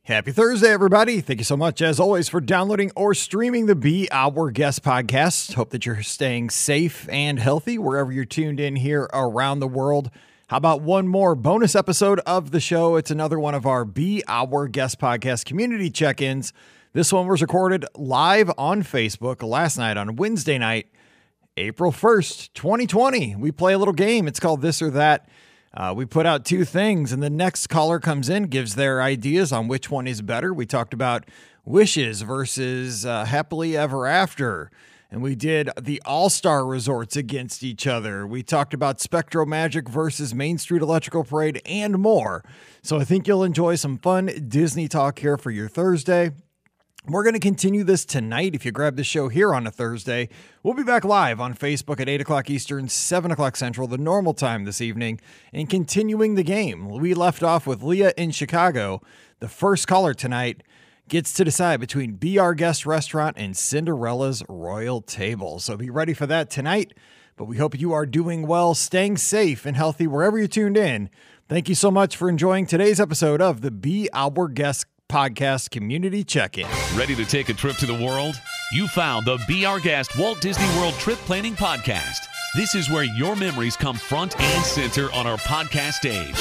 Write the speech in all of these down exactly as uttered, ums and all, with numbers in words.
Happy Thursday, everybody. Thank you so much, as always, for downloading or streaming the Be Our Guest podcast. Hope that you're staying safe and healthy wherever you're tuned in here around the world. How about one more bonus episode of the show? It's another one of our Be Our Guest podcast community check-ins. This one was recorded live on Facebook last night on Wednesday night, April first, twenty twenty. We play a little game. It's called This or That. Uh, we put out two things, and the next caller comes in, gives their ideas on which one is better. We talked about wishes versus uh, happily ever after, and we did the all-star resorts against each other. We talked about Spectro Magic versus Main Street Electrical Parade and more. So I think you'll enjoy some fun Disney talk here for your Thursday. We're going to continue this tonight. If you grab the show here on a Thursday, we'll be back live on Facebook at eight o'clock Eastern, seven o'clock Central, the normal time this evening, and continuing the game. We left off with Leah in Chicago. The first caller tonight gets to decide between Be Our Guest Restaurant and Cinderella's Royal Table. So be ready for that tonight, but we hope you are doing well, staying safe and healthy wherever you tuned in. Thank you so much for enjoying today's episode of the Be Our Guest Podcast Community Check-In. Ready to take a trip to the world? You found the Be Our Guest Walt Disney World Trip Planning Podcast. This is where your memories come front and center on our podcast stage.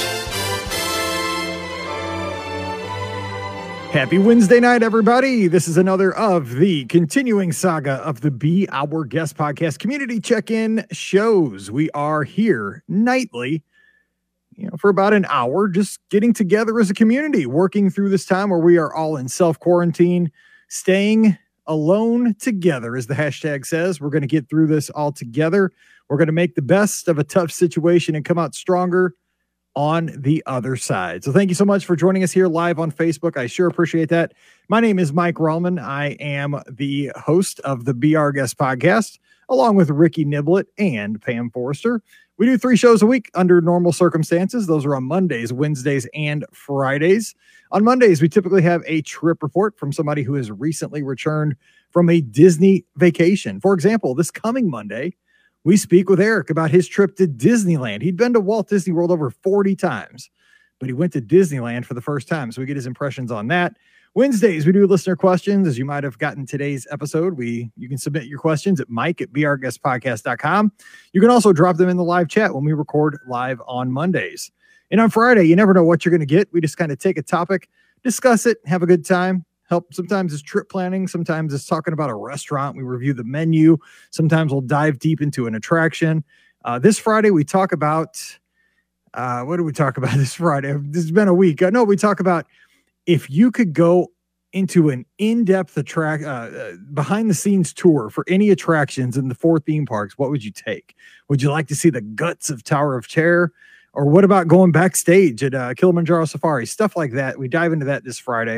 Happy Wednesday night, everybody. This is another of the continuing saga of the Be Our Guest Podcast Community Check-In shows. We are here nightly, you know, for about an hour, just getting together as a community, working through this time where we are all in self-quarantine, staying alone together, as the hashtag says. We're going to get through this all together. We're going to make the best of a tough situation and come out stronger on the other side. So thank you so much for joining us here live on Facebook. I sure appreciate that. My name is Mike Rallman. I am the host of the Be Our Guest podcast, along with Ricky Niblett and Pam Forrester. We do three shows a week under normal circumstances. Those are on Mondays, Wednesdays, and Fridays. On Mondays, we typically have a trip report from somebody who has recently returned from a Disney vacation. For example, this coming Monday, we speak with Eric about his trip to Disneyland. He'd been to Walt Disney World over forty times, but he went to Disneyland for the first time. So we get his impressions on that. Wednesdays, we do listener questions. As you might have gotten today's episode, we you can submit your questions at Mike at be our guest podcast dot com. You can also drop them in the live chat when we record live on Mondays. And on Friday, you never know what you're going to get. We just kind of take a topic, discuss it, have a good time. Help. Sometimes it's trip planning. Sometimes it's talking about a restaurant. We review the menu. Sometimes we'll dive deep into an attraction. Uh, this Friday, we talk about, uh, what do we talk about this Friday? This has been a week. I know we talk about if you could go into an in-depth attract, uh, uh, behind-the-scenes tour for any attractions in the four theme parks, what would you take? Would you like to see the guts of Tower of Terror? Or what about going backstage at uh, Kilimanjaro Safari? Stuff like that. We dive into that this Friday.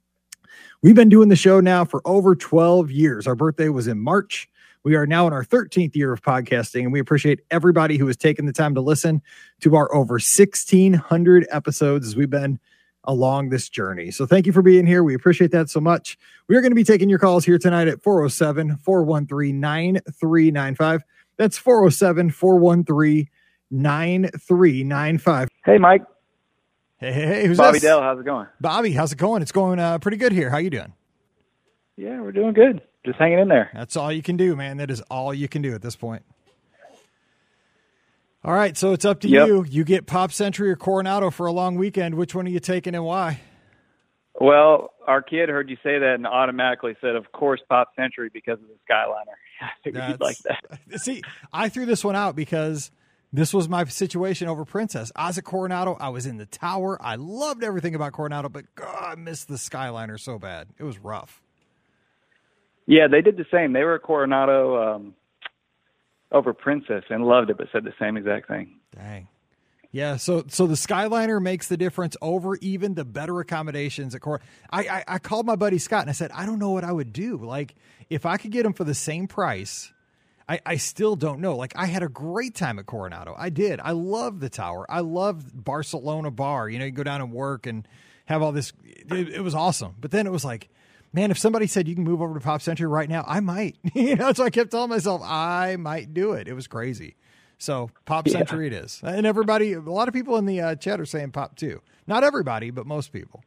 We've been doing the show now for over twelve years. Our birthday was in March. We are now in our thirteenth year of podcasting, and we appreciate everybody who has taken the time to listen to our over sixteen hundred episodes as we've been along this journey. So thank you for being here. We appreciate that so much. We are going to be taking your calls here tonight at four oh seven, four one three, nine three nine five. That's four oh seven, four one three, nine three nine five. Hey, Mike. Hey, hey, hey. Who's Bobby this? Dell. How's it going? Bobby, how's it going? It's going uh, pretty good here. How you doing? Yeah, we're doing good. Just hanging in there. That's all you can do, man. That is all you can do at this point. All right, so it's up to yep. you. You get Pop Century or Coronado for a long weekend. Which one are you taking and why? Well, our kid heard you say that and automatically said, of course, Pop Century because of the Skyliner. I figured you'd like that. See, I threw this one out because this was my situation over Princess. I was at Coronado. I was in the tower. I loved everything about Coronado, but God, I missed the Skyliner so bad. It was rough. Yeah, they did the same. They were at Coronado um, over Princess and loved it, but said the same exact thing. Dang. Yeah, so so the Skyliner makes the difference over even the better accommodations at Coronado. I, I I called my buddy Scott and I said, I don't know what I would do. Like, if I could get them for the same price, I, I still don't know. Like, I had a great time at Coronado. I did. I love the tower. I love Barcelona Bar. You know, you go down and work and have all this. It, it was awesome. But then it was like, man, if somebody said you can move over to Pop Century right now, I might. You know, so I kept telling myself I might do it. It was crazy. So Pop yeah. Century it is. And everybody, a lot of people in the uh, chat are saying Pop too. Not everybody, but most people.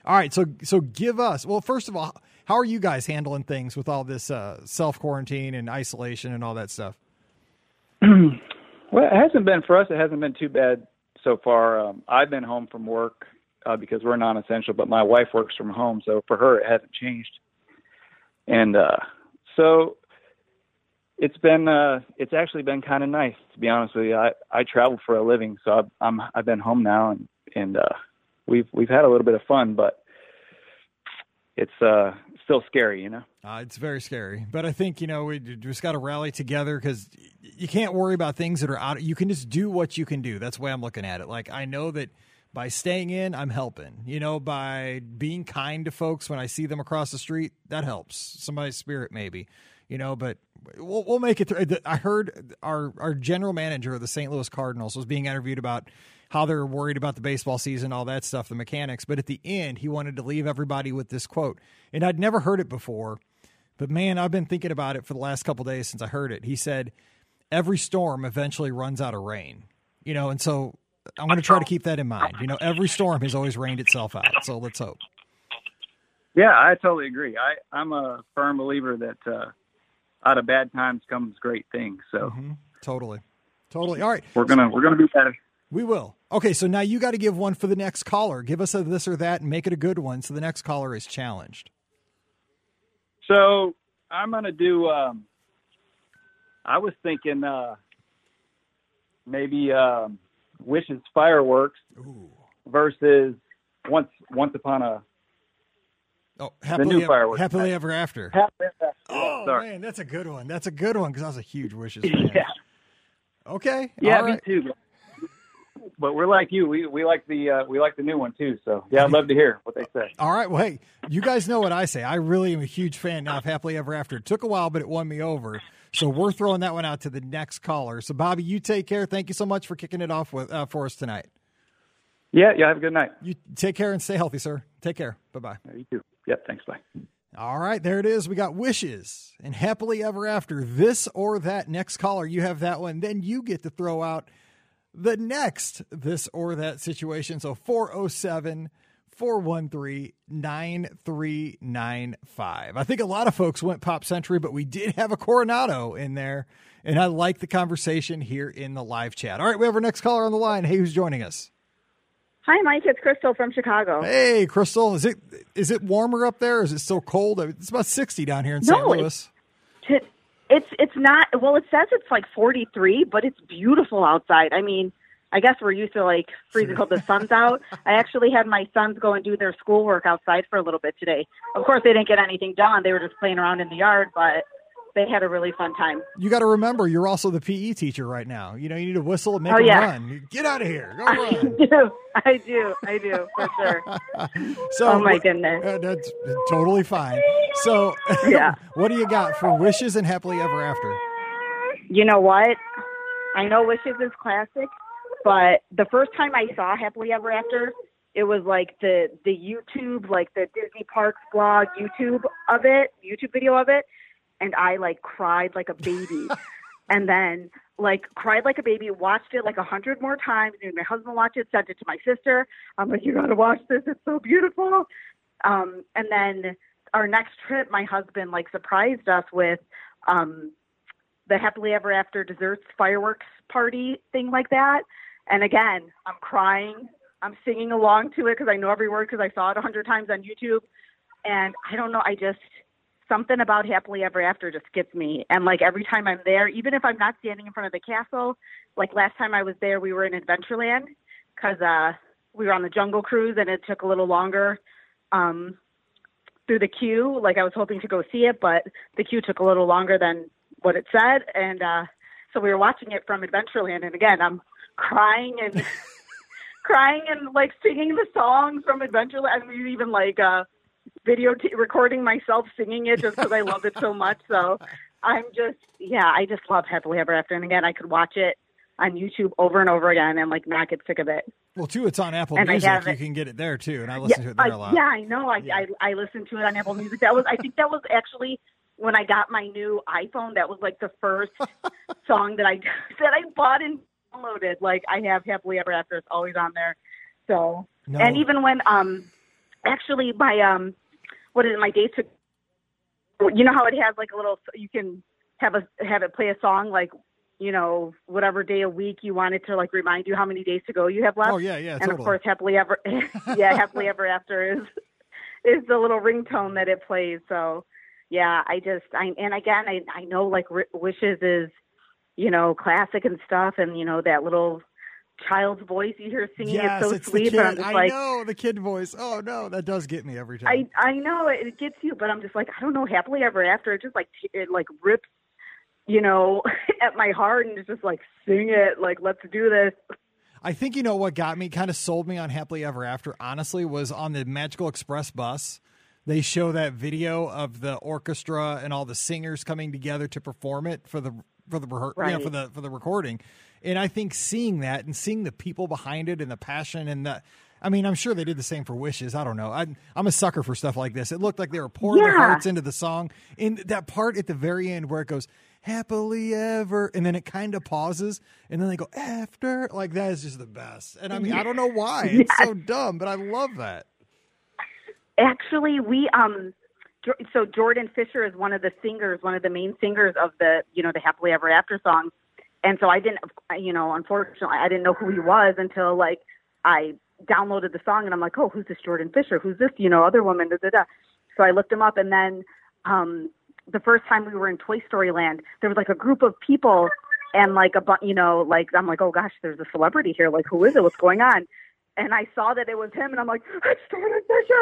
All right. So, so give us, well, first of all, how are you guys handling things with all this uh, self-quarantine and isolation and all that stuff? Well, it hasn't been for us. It hasn't been too bad so far. Um, I've been home from work uh, because we're non-essential, but my wife works from home. So for her, it hasn't changed. And uh, so it's been, uh, it's actually been kind of nice, to be honest with you. I, I travel for a living, so I've, I'm, I've been home now and, and uh, we've, we've had a little bit of fun, but it's uh, still scary, you know? Uh, it's very scary, but I think, you know, we just got to rally together because you can't worry about things that are out. You can just do what you can do. That's the way I'm looking at it. Like, I know that by staying in, I'm helping, you know, by being kind to folks when I see them across the street, that helps somebody's spirit maybe, you know, but we'll, we'll make it through. I heard our, our general manager of the Saint Louis Cardinals was being interviewed about how they're worried about the baseball season, all that stuff, the mechanics. But at the end, he wanted to leave everybody with this quote. And I'd never heard it before, but man, I've been thinking about it for the last couple of days since I heard it. He said, every storm eventually runs out of rain, you know, and so I'm going to try to keep that in mind. You know, every storm has always rained itself out. So let's hope. Yeah, I totally agree. I, I'm a firm believer that uh, out of bad times comes great things. So mm-hmm. Totally. Totally. All right. We're going to, we're going to be better. We will. Okay, so now you got to give one for the next caller. Give us a this or that and make it a good one so the next caller is challenged. So I'm going to do, um, I was thinking uh, maybe um, Wishes Fireworks Ooh. versus Once Once Upon a Oh, happily, the new ever, fireworks. happily ever after. Happily ever after. Oh, Sorry. man, that's a good one. That's a good one because I was a huge Wishes fan. Yeah. Okay. Yeah, all right. me too. But we're like you. We we like the uh, we like the new one too. So yeah, I'd love to hear what they say. All right. Well, hey, you guys know what I say. I really am a huge fan now of Happily Ever After. It took a while, but it won me over. So we're throwing that one out to the next caller. So Bobby, you take care. Thank you so much for kicking it off with uh, for us tonight. Yeah. Yeah. Have a good night. You take care and stay healthy, sir. Take care. Bye bye. Yeah, you too. Yep. Thanks. Bye. All right, there it is. We got Wishes and Happily Ever After. This or that. Next caller, you have that one. Then you get to throw out the next this or that situation. So four oh seven, four one three, nine three nine five. I think a lot of folks went Pop Century, but we did have a Coronado in there, and I like the conversation here in the live chat. All right, we have our next caller on the line. Hey, who's joining us? Hi, Mike. It's Crystal from Chicago. Hey, Crystal. Is it is it warmer up there? Or is it still cold? It's about sixty down here in Saint No, Louis. It's, it's it's not. Well, it says it's like forty-three, but it's beautiful outside. I mean, I guess we're used to like freezing cold. The sun's out. I actually had my sons go and do their schoolwork outside for a little bit today. Of course, they didn't get anything done. They were just playing around in the yard, but they had a really fun time. You got to remember, you're also the P E teacher right now. You know, you need to whistle and make oh, them yeah. run. Get out of here. Go I run. do. I do. I do, for sure. So, oh, my goodness. Uh, that's totally fine. So, yeah. What do you got for Wishes and Happily Ever After? You know what? I know Wishes is classic, but the first time I saw Happily Ever After, it was like the, the YouTube, like the Disney Parks blog YouTube of it, YouTube video of it. And I like cried like a baby and then like cried like a baby, watched it like a hundred more times. And my husband watched it, sent it to my sister. I'm like, you got to watch this. It's so beautiful. Um, and then our next trip, my husband like surprised us with um, the Happily Ever After desserts fireworks party thing like that. And again, I'm crying. I'm singing along to it because I know every word because I saw it a hundred times on YouTube. And I don't know, I just... something about Happily Ever After just gets me. And like every time I'm there, even if I'm not standing in front of the castle, like last time I was there, we were in Adventureland because uh, we were on the Jungle Cruise and it took a little longer um, through the queue. Like I was hoping to go see it, but the queue took a little longer than what it said. And uh, so we were watching it from Adventureland. And again, I'm crying and crying and like singing the songs from Adventureland. And we even like, uh, video t- recording myself singing it just because I love it so much. So I'm just, yeah, I just love Happily Ever After. And again, I could watch it on YouTube over and over again and like not get sick of it. Well, too, it's on Apple and Music. You can get it there too. And I listen yeah, to it there I, a lot. Yeah, I know. I, yeah. I I listen to it on Apple Music. That was, I think that was actually when I got my new iPhone. That was like the first song that I that I bought and downloaded. Like I have Happily Ever After. It's always on there. So, no. And even when, um, Actually, my um, what is it? My dates. Are, you know how it has like a little. You can have a have it play a song like, you know, whatever day a week you want it to like remind you how many days to go you have left. Oh yeah, yeah, and totally. of course, happily ever, yeah, happily ever after is is the little ringtone that it plays. So yeah, I just I and again I I know like R- Wishes is, you know, classic and stuff, and you know that little child's voice you hear singing yes, is so it's sweet. The kid. But I'm just I like, know the kid voice. Oh no, that does get me every time. I I know it, it gets you, but I'm just like, I don't know, happily ever after. It just like it like rips, you know, at my heart, and it's just like, sing it, like, let's do this. I think, you know, what got me, kind of sold me on Happily Ever After, honestly, was on the Magical Express bus. They show that video of the orchestra and all the singers coming together to perform it for the for the rehe- Right. you know, for the for the recording. And I think seeing that and seeing the people behind it and the passion and the, I mean, I'm sure they did the same for Wishes. I don't know. I'm, I'm a sucker for stuff like this. It looked like they were pouring Yeah. their hearts into the song. And that part at the very end where it goes, happily ever, and then it kind of pauses, and then they go, after. Like, that is just the best. And I mean, I don't know why. It's Yes. so dumb, but I love that. Actually, we um, Jo- so Jordan Fisher is one of the singers, one of the main singers of the, you know, the Happily Ever After song. And so I didn't, you know, unfortunately, I didn't know who he was until like I downloaded the song, and I'm like, oh, who's this Jordan Fisher? Who's this, you know, other woman? Da, da, da. So I looked him up, and then um, the first time we were in Toy Story Land, there was like a group of people, and like a bu- you know, like I'm like, oh gosh, there's a celebrity here. Like, who is it? What's going on? And I saw that it was him, and I'm like, it's Jordan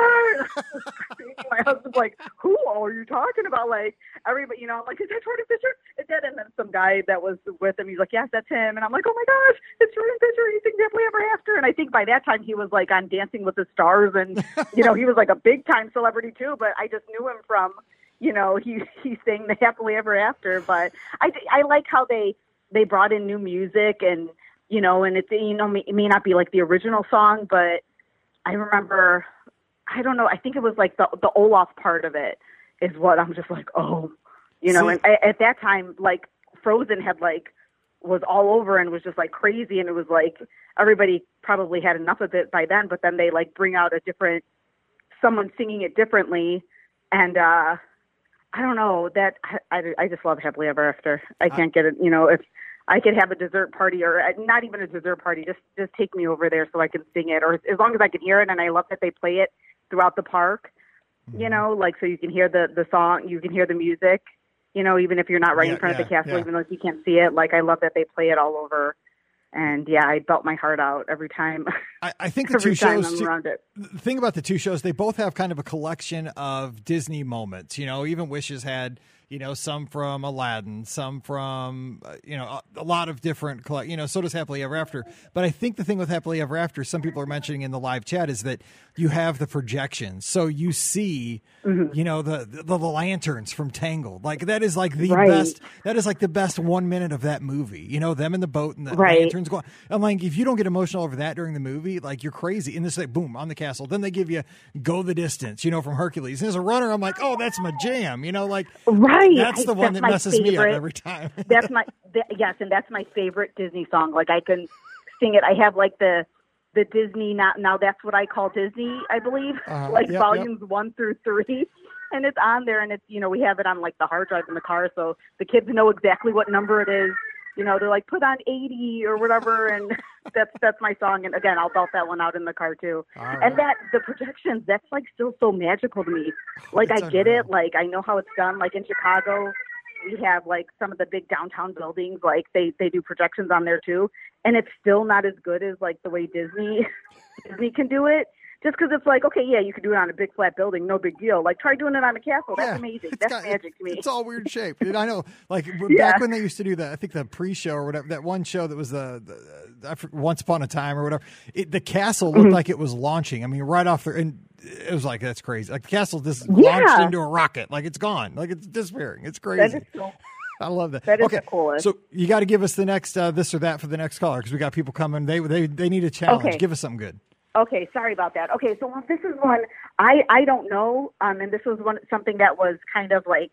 Fisher. My husband's like, who are you talking about? Like, everybody, you know, I'm like, is that Jordan Fisher? It did. And then some guy that was with him, he's like, yes, that's him. And I'm like, oh my gosh, it's Jordan Fisher. He sings Happily Ever After. And I think by that time he was like on Dancing with the Stars, and you know, he was like a big time celebrity too. But I just knew him from, you know, he he sang the Happily Ever After. But I I like how they they brought in new music, and you know, and it's, you know, it may not be like the original song, but I remember, I don't know, I think it was like the the Olaf part of it is what I'm just like, oh, you know, See- and I, at that time, like Frozen had like, was all over and was just like crazy, and it was like, everybody probably had enough of it by then, but then they like bring out a different, someone singing it differently, and uh, I don't know, that, I, I just love Happily Ever After. I can't get it, you know, if I could have a dessert party, or not even a dessert party, just just take me over there so I can sing it, or as long as I can hear it. And I love that they play it throughout the park, Mm-hmm. you know, like, so you can hear the, the song, you can hear the music, you know, even if you're not right Yeah, in front yeah, of the castle, yeah. even though you can't see it. Like, I love that they play it all over. And yeah, I belt my heart out every time. I, I think the every two time shows, I'm too- around it. the thing about the two shows, they both have kind of a collection of Disney moments. You know, even Wishes had, you know, some from Aladdin, some from, uh, you know, a, a lot of different, colle- you know, so does Happily Ever After. But I think the thing with Happily Ever After, some people are mentioning in the live chat, is that you have the projections. So you see, Mm-hmm. you know, the, the the lanterns from Tangled. Like, that is like the Right. best, that is like the best one minute of that movie. You know, them in the boat and the Right. lanterns going. I'm like, if you don't get emotional over that during the movie, like, you're crazy. And this like, boom, on the castle. Then they give you Go the Distance, you know, from Hercules. And as a runner, I'm like, oh, that's my jam. You know, like, Right. that's the I- one that my messes me up favorite. every time. That's my th- yes, and that's my favorite Disney song. Like, I can sing it. I have like the the Disney now. Now that's what I call Disney, I believe. Uh-huh. Like Yep, volumes one through three, and it's on there. And it's, you know, we have it on like the hard drive in the car, so the kids know exactly what number it is. You know, they're like, put on eighty or whatever, and that's that's my song. And again, I'll belt that one out in the car too. All right. And that the projections, that's like still so magical to me. Like, It's I get unreal. it. Like, I know how it's done. Like in Chicago, we have like some of the big downtown buildings, like they, they do projections on there too. And it's still not as good as like the way Disney, Disney can do it. Just because it's like, okay, yeah, you can do it on a big flat building, no big deal. Like, try doing it on a castle. That's Yeah, amazing. it's That's got- magic to me. It's all weird shaped. And I know, like, w- Yeah. back when they used to do that, I think the pre-show or whatever, that one show that was the, the I forget, Once Upon a Time or whatever, it, the castle looked Mm-hmm. like it was launching. I mean, right off there, and it was like, that's crazy. Like, the castle just Yeah. launched into a rocket. Like, it's gone. Like, it's disappearing. It's That crazy. is so, I love that. that is okay, the coolest. so you got to give us the next uh, this or that for the next caller, because we got people coming. They they they need a challenge. Okay. Give us something good. Okay, sorry about that. Okay, so this is one I, I don't know, um, and this was one something that was kind of like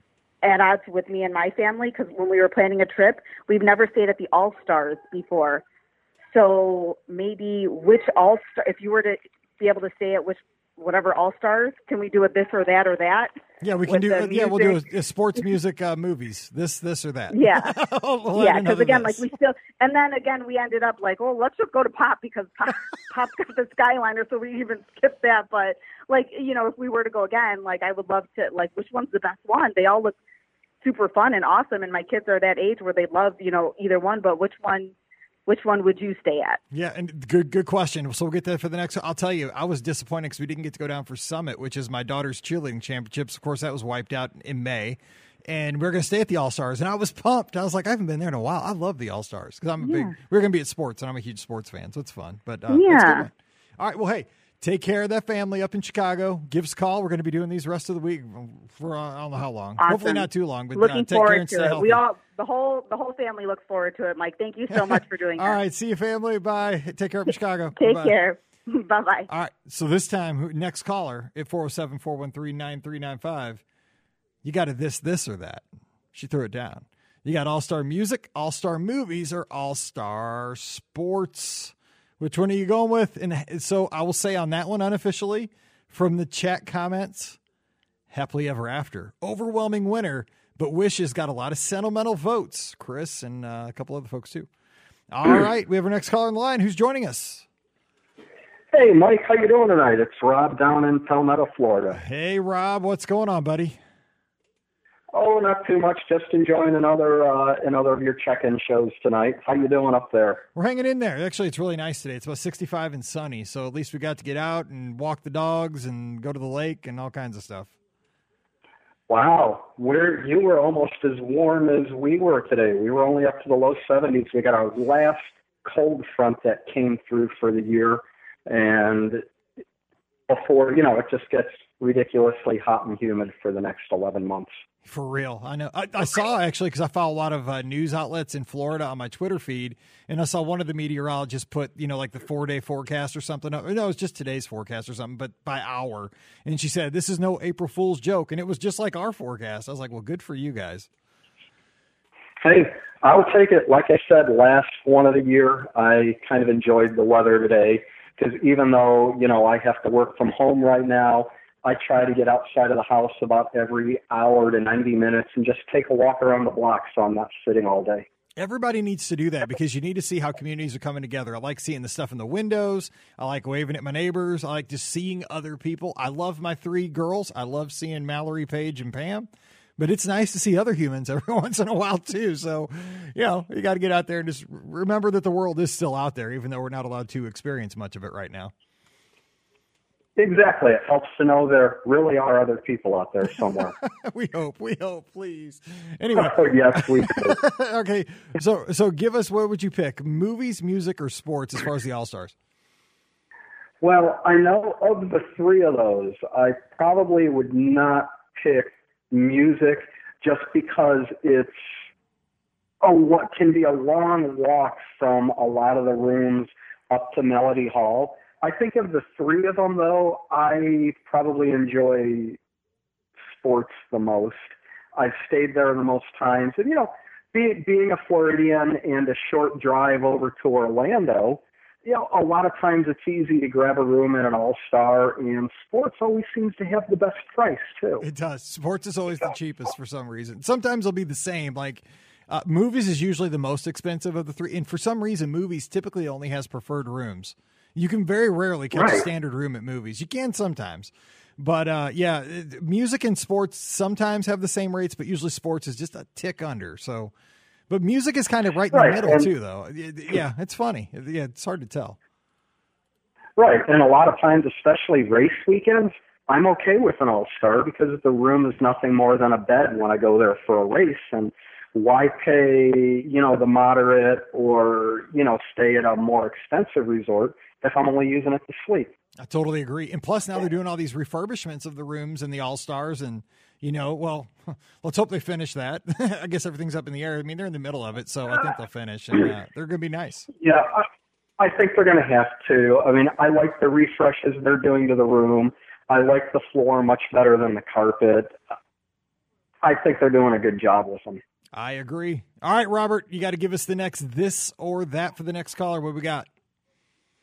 at odds with me and my family, because when we were planning a trip, we've never stayed at the All Stars before. So maybe which All Star, if you were to be able to stay at which whatever All-Stars. Can we do a this or that or that? Yeah, we can do. Uh, yeah, we'll do a, a sports music uh, movies. This, this or that. Yeah, we'll yeah. Because again, this. like we still, and then again, we ended up like, oh, let's just go to Pop because Pop, Pop's got the Skyliner, so we even skipped that. But like, you know, if we were to go again, like I would love to. Like, which one's the best one? They all look super fun and awesome, and my kids are that age where they love, you know, either one. But which one? Which one would you stay at? Yeah, and good good question. So we'll get that for the next one. I'll tell you, I was disappointed because we didn't get to go down for Summit, which is my daughter's cheerleading championships. Of course, that was wiped out in May. And we are going to stay at the All-Stars. And I was pumped. I was like, I haven't been there in a while. I love the All-Stars because I'm a yeah. big – we're going to be at sports, and I'm a huge sports fan, so it's fun. But uh, yeah. that's a good one. All right, well, hey, take care of that family up in Chicago. Give us a call. We're going to be doing these the rest of the week for uh, I don't know how long. Awesome. Hopefully not too long. But Looking uh, take forward care and to stay it. healthy. We all – the whole the whole family looks forward to it, Mike. Thank you so much for doing All that. All right. See you, family. Bye. Take care up in Chicago. Take Bye-bye. care. Bye-bye. All right. So this time, who- next caller at four oh seven, four one three, nine three nine five, you got a this, this, or that. She threw it down. You got All-Star Music, All-Star Movies, or All-Star Sports. Which one are you going with? And so I will say on that one unofficially, from the chat comments, Happily Ever After. Overwhelming winner. But Wish has got a lot of sentimental votes. Chris and uh, a couple other folks, too. All right. We have our next caller on the line. Who's joining us? Hey, Mike. How you doing tonight? It's Rob down in Palmetto, Florida. Hey, Rob. What's going on, buddy? Oh, not too much. Just enjoying another uh, another of your check-in shows tonight. How you doing up there? We're hanging in there. Actually, it's really nice today. It's about sixty-five and sunny, so at least we got to get out and walk the dogs and go to the lake and all kinds of stuff. Wow, we're, you were almost as warm as we were today. We were only up to the low seventies. We got our last cold front that came through for the year, and before, you know, it just gets ridiculously hot and humid for the next eleven months. For real. I know. I, I saw actually, because I follow a lot of uh, news outlets in Florida on my Twitter feed, and I saw one of the meteorologists put, you know, like the four-day forecast or something. No, no, it was just today's forecast or something, but by hour. And she said, this is no April Fool's joke. And it was just like our forecast. I was like, well, good for you guys. Hey, I'll take it. Like I said, last one of the year, I kind of enjoyed the weather today because even though, you know, I have to work from home right now, I try to get outside of the house about every hour to ninety minutes and just take a walk around the block so I'm not sitting all day. Everybody needs to do that because you need to see how communities are coming together. I like seeing the stuff in the windows. I like waving at my neighbors. I like just seeing other people. I love my three girls. I love seeing Mallory, Paige, and Pam. But it's nice to see other humans every once in a while, too. So, you know, you got to get out there and just remember that the world is still out there, even though we're not allowed to experience much of it right now. Exactly. It helps to know there really are other people out there somewhere. we hope. We hope, please. Anyway. Oh, yes, we do. Okay. So so give us, what would you pick? Movies, music, or sports as far as the All-Stars? Well, I know of the three of those, I probably would not pick music just because it's a, what can be a long walk from a lot of the rooms up to Melody Hall. I think of the three of them, though, I probably enjoy sports the most. I've stayed there the most times. And, you know, be, being a Floridian and a short drive over to Orlando, you know, a lot of times it's easy to grab a room at an All-Star, and sports always seems to have the best price, too. It does. Sports is always the cheapest for some reason. Sometimes it'll be the same, like uh, movies is usually the most expensive of the three. And for some reason, movies typically only has preferred rooms. You can very rarely catch right. a standard room at movies. You can sometimes. But, uh, yeah, music and sports sometimes have the same rates, but usually sports is just a tick under. So, but music is kind of right in right. the middle, and, too, though. Yeah, it's funny. Yeah, it's hard to tell. Right, and a lot of times, especially race weekends, I'm okay with an All-Star because the room is nothing more than a bed when I go there for a race. And why pay, you know, the moderate or, you know, stay at a more expensive resort if I'm only using it to sleep? I totally agree. And plus now they're doing all these refurbishments of the rooms and the All-Stars and, you know, well, let's hope they finish that. I guess everything's up in the air. I mean, they're in the middle of it, so I think they'll finish and uh, they're going to be nice. Yeah, I, I think they're going to have to. I mean, I like the refreshes they're doing to the room. I like the floor much better than the carpet. I think they're doing a good job with them. I agree. All right, Robert, you got to give us the next this or that for the next caller. What we got?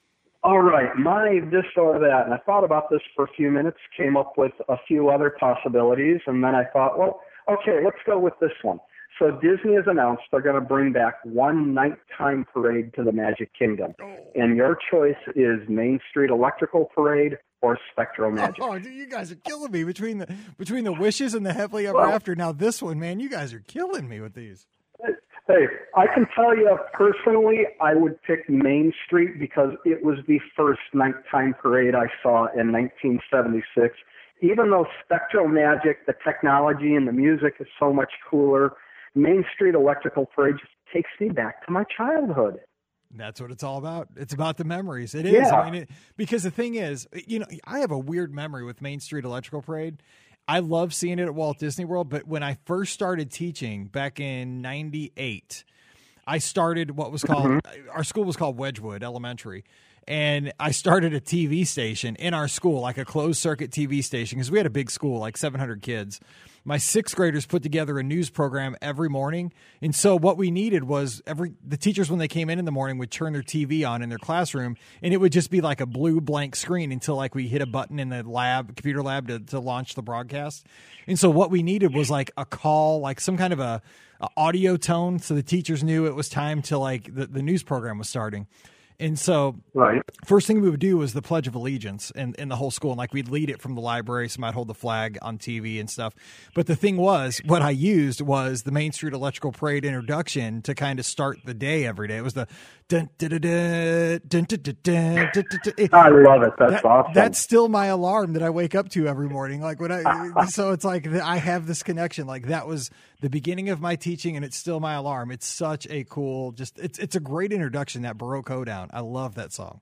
all right, my this or that. And I thought about this for a few minutes, came up with a few other possibilities, and then I thought, well, okay, let's go with this one. So Disney has announced they're going to bring back one nighttime parade to the Magic Kingdom. And your choice is Main Street Electrical Parade or Spectro Magic. Oh, dude, you guys are killing me between the between the Wishes and the Happily Ever Well, After. Now this one, man, you guys are killing me with these. Hey, I can tell you personally, I would pick Main Street because it was the first nighttime parade I saw in nineteen seventy-six. Even though Spectro Magic, the technology and the music is so much cooler, Main Street Electrical Parade just takes me back to my childhood. That's what it's all about. It's about the memories. It is. Yeah. I mean, it, because the thing is, you know, I have a weird memory with Main Street Electrical Parade. I love seeing it at Walt Disney World, but when I first started teaching back in ninety-eight, I started what was called, mm-hmm. our school was called Wedgwood Elementary. And I started a T V station in our school, like a closed circuit T V station, because we had a big school, like seven hundred kids. My sixth graders put together a news program every morning. And so what we needed was every the teachers, when they came in in the morning, would turn their T V on in their classroom, and it would just be like a blue blank screen until like we hit a button in the lab, computer lab to, to launch the broadcast. And so what we needed was like a call, like some kind of a, a audio tone, so the teachers knew it was time to like the, the news program was starting. And so right. First thing we would do was the Pledge of Allegiance in, in the whole school. And like we'd lead it from the library. Somebody would hold the flag on T V and stuff. But the thing was, what I used was the Main Street Electrical Parade introduction to kind of start the day every day. It was the dun, dun, dun, dun, dun, dun, dun, dun, dun, dun. I love it. That's that, awesome. That's still my alarm that I wake up to every morning. Like when I, so it's like I have this connection. Like that was the beginning of my teaching, and it's still my alarm. It's such a cool, just it's it's a great introduction. That Baroque Hoedown. I love that song.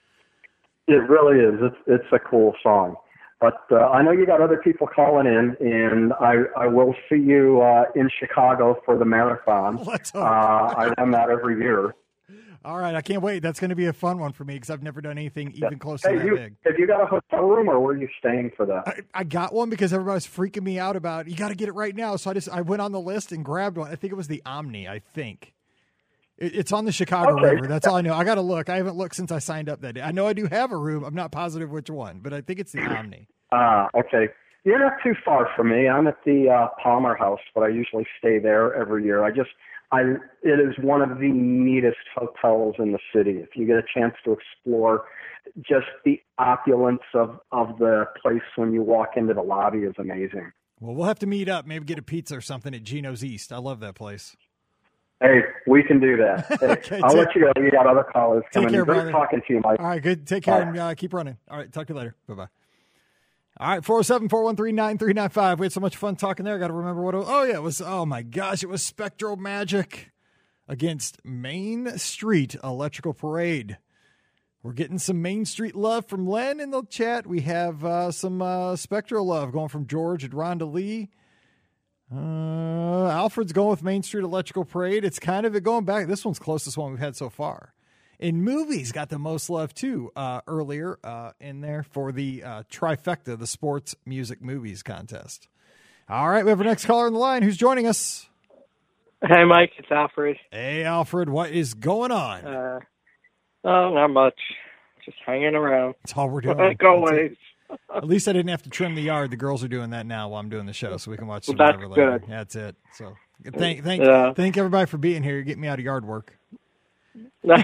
It really is. It's it's a cool song. But uh, I know you got other people calling in, and I, I will see you uh, in Chicago for the marathon. Let's hope. Uh, I run that every year. All right, I can't wait. That's going to be a fun one for me because I've never done anything even close to hey, that you, big. Have you got a hotel room, or were you staying for that? I, I got one because everybody's freaking me out about you got to get it right now. So I just I went on the list and grabbed one. I think it was the Omni. I think it, it's on the Chicago okay. River. That's all I know. I got to look. I haven't looked since I signed up that day. I know I do have a room. I'm not positive which one, but I think it's the Omni. Ah, uh, okay. You're not too far from me. I'm at the uh, Palmer House, but I usually stay there every year. I just I, it is one of the neatest hotels in the city. If you get a chance to explore, just the opulence of, of the place when you walk into the lobby is amazing. Well, we'll have to meet up, maybe get a pizza or something at Gino's East. I love that place. Hey, we can do that. Hey, okay, I'll take, let you go. You got other callers coming. Take care, Great brother. talking to you, Mike. All right, good. Take care and uh, keep running. All right, talk to you later. Bye-bye. All right, four oh seven, four one three, nine three nine five. We had so much fun talking there. I got to remember what it was. Oh, yeah, it was, oh, my gosh, it was Spectro Magic against Main Street Electrical Parade. We're getting some Main Street love from Len in the chat. We have uh, some uh, Spectro love going from George and Rhonda Lee. Uh, Alfred's going with Main Street Electrical Parade. It's kind of it going back. This one's closest one we've had so far. In movies, got the most love, too, uh, earlier uh, in there for the uh, trifecta, the sports, music, movies contest. All right, we have our next caller on the line. Who's joining us? Hey, Mike, it's Alfred. Hey, Alfred, what is going on? Uh, oh, not much. Just hanging around. That's all we're doing. Like always. At least I didn't have to trim the yard. The girls are doing that now while I'm doing the show, so we can watch Well, Survivor that's later. good. That's it. So thank thank Yeah. thank everybody for being here. You're getting me out of yard work. uh,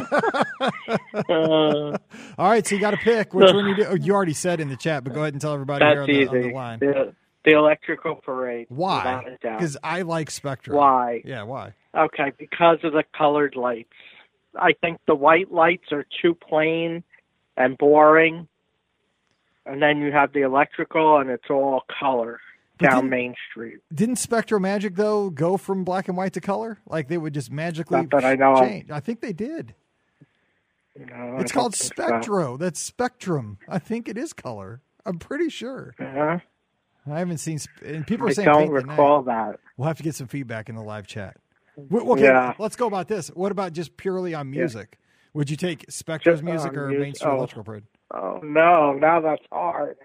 All right, so you got to pick which one you do. Oh, you already said in the chat, but go ahead and tell everybody here that's on the, easy. on the line. The, the electrical parade. Why? without a doubt. Because I like Spectrum. Why? Yeah, why? Okay, because of the colored lights. I think the white lights are too plain and boring. And then you have the electrical, and it's all color But down didn't- Main Street. Didn't Spectro Magic, though, go from black and white to color? Like they would just magically Not that I know of. change? I think they did. No, It's I don't called think so. Spectro. That's Spectrum. I think it is color. I'm pretty sure. Uh-huh. I haven't seen, sp- and people are I saying don't paint the night. recall that. We'll have to get some feedback in the live chat. W- Okay, Yeah. let's go about this. What about just purely on music? Would you take Spectro's Just music on or mus- Main Street oh. Electrical Parade? Oh, no, now that's hard.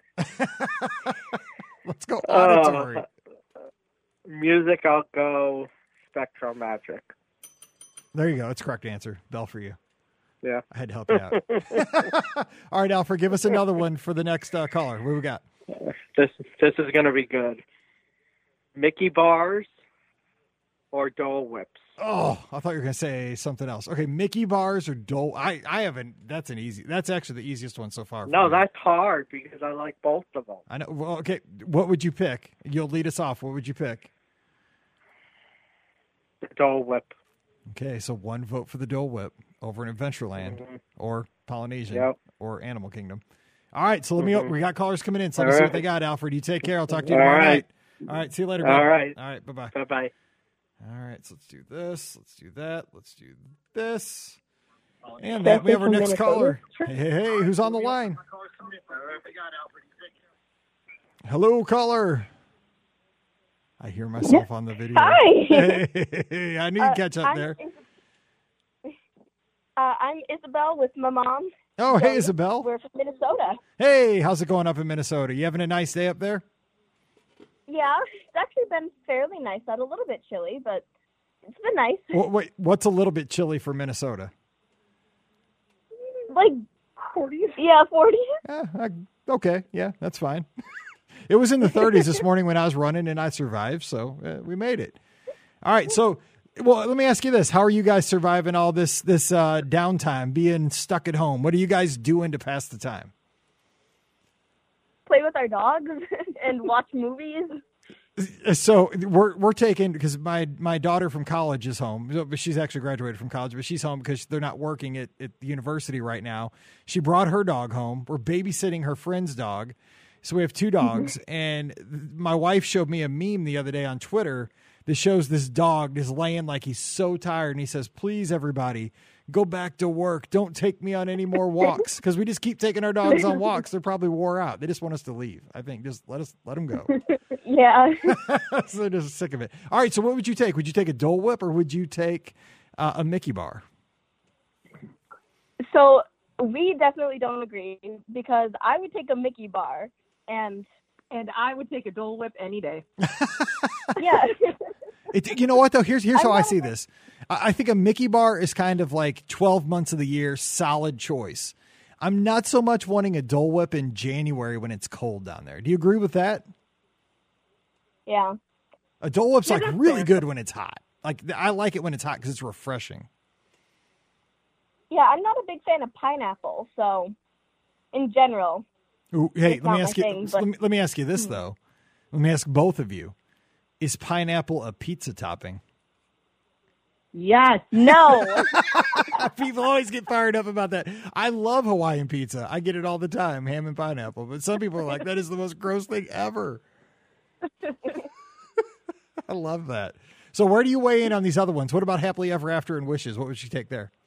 Let's go Uh, auditory. Music, I'll go Spectro Magic. There you go. That's the correct answer. Bell for you. Yeah. I had to help you out. All right, Alfred, give us another one for the next uh, caller. What we got? This this is going to be good. Mickey bars or Dole Whips? Oh, I thought you were going to say something else. Okay, Mickey bars or Dole. I, I haven't. That's an easy. That's actually the easiest one so far. for No, me. that's hard because I like both of them. I know. Well, okay, what would you pick? You'll lead us off. What would you pick? The Dole Whip. Okay, so one vote for the Dole Whip over in Adventureland Mhm. or Polynesian Yep. or Animal Kingdom. All right, so let me. Mhm. We got callers coming in. So let me All see right. what they got, Alfred. You take care. I'll talk to you All tomorrow right. night. All right, see you later. bud. All right. All right, bye bye. Bye bye. All right, so let's do this. Let's do that. Let's do this. And that we have our next caller. Hey, hey, hey, who's on the line? Hello, caller. I hear myself on the video. Hi. Hey, hey, I knew you'd Uh, catch up I'm there. Is- uh, I'm Isabel with my mom. Oh, hey, So, Isabel. We're from Minnesota. Hey, how's it going up in Minnesota? You having a nice day up there? Yeah, it's actually been fairly nice out. A little bit chilly, but it's been nice. What, wait, what's a little bit chilly for Minnesota? Like forty. Yeah, forty. Eh, I, okay, yeah, that's fine. It was in the thirties this morning when I was running, and I survived, so uh, we made it. All right, so well, let me ask you this: how are you guys surviving all this this uh, downtime, being stuck at home? What are you guys doing to pass the time? Play with our dogs and watch movies. So we're we're taking because my my daughter from college is home, but she's actually graduated from college, but she's home because they're not working at, at the university right now. She brought her dog home. We're babysitting her friend's dog, so we have two dogs. And my wife showed me a meme the other day on Twitter that shows this dog is laying like he's so tired, and he says, "Please, everybody, go back to work. Don't take me on any more walks," because we just keep taking our dogs on walks. They're probably wore out. They just want us to leave. I think just let us let them go. Yeah. So they're just sick of it. All right. So what would you take? Would you take a Dole Whip or would you take uh, a Mickey bar? So we definitely don't agree because I would take a Mickey bar and And I would take a Dole Whip any day. yeah. It, you know what though? Here's here's how I I see this. I, I think a Mickey bar is kind of like twelve months of the year, solid choice. I'm not so much wanting a Dole Whip in January when it's cold down there. Do you agree with that? Yeah. A Dole Whip's Yeah, like that's really fair. good when it's hot. Like I like it when it's hot because it's refreshing. Yeah, I'm not a big fan of pineapple, so in general. Ooh, hey, It's let me not ask my you. thing, let, but- me, let me ask you this though. Let me ask both of you: is pineapple a pizza topping? Yes. No. People always get fired up about that. I love Hawaiian pizza. I get it all the time, ham and pineapple. But some people are like, that is the most gross thing ever. I love that. So where do you weigh in on these other ones? What about Happily Ever After and Wishes? What would you take there?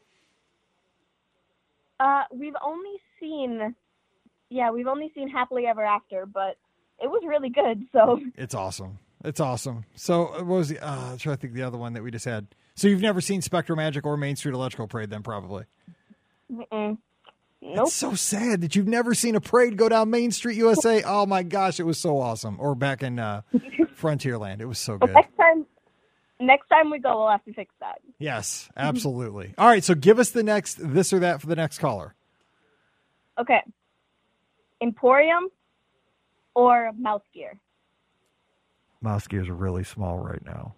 Uh, we've only seen, yeah, we've only seen Happily Ever After, but it was really good. So It's awesome. It's awesome. So uh, what was the, uh, I'm trying to think the other one that we just had. So you've never seen Spectrum Magic or Main Street Electrical Parade then probably. mm-mm. Nope. It's so sad that you've never seen a parade go down Main Street U S A. Oh my gosh, it was so awesome. Or back in uh, Frontierland. It was so good. Next time, next time we go, we'll have to fix that. Yes, absolutely. All right, so give us the next this or that for the next caller. Okay. Emporium or Mouse Gear? Mouse gears are really small right now.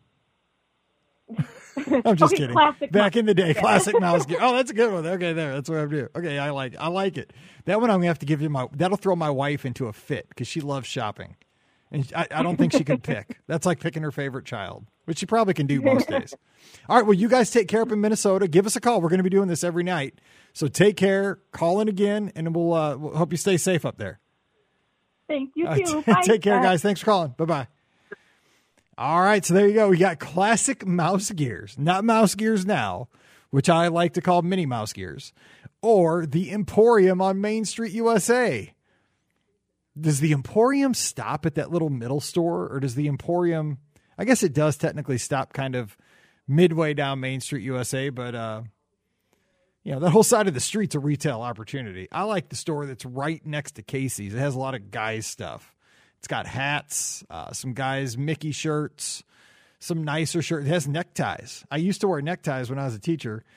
I'm just Okay, kidding. classic Back mouse- in the day, classic mouse gear. Oh, that's a good one. Okay, there. That's what I'm doing. Okay, I like. I like it. That one I'm gonna have to give you my. That'll throw my wife into a fit because she loves shopping, and I, I don't think she can pick. That's like picking her favorite child, which she probably can do most days. All right. Well, you guys take care up in Minnesota. Give us a call. We're going to be doing this every night. So take care. Call in again, and we'll, uh, we'll hope you stay safe up there. Thank you, All right, too. t- Bye. take care, Bye. guys. Thanks for calling. Bye bye. All right, so there you go. We got classic mouse gears, not mouse gears now, which I like to call mini mouse gears, or the Emporium on Main Street U S A. Does the Emporium stop at that little middle store, or does the Emporium? I guess it does technically stop kind of midway down Main Street U S A, but uh, you know that whole side of the street's a retail opportunity. I like the store that's right next to Casey's. It has a lot of guys stuff. It's got hats, uh, some guys' Mickey shirts, some nicer shirts. It has neckties. I used to wear neckties when I was a teacher.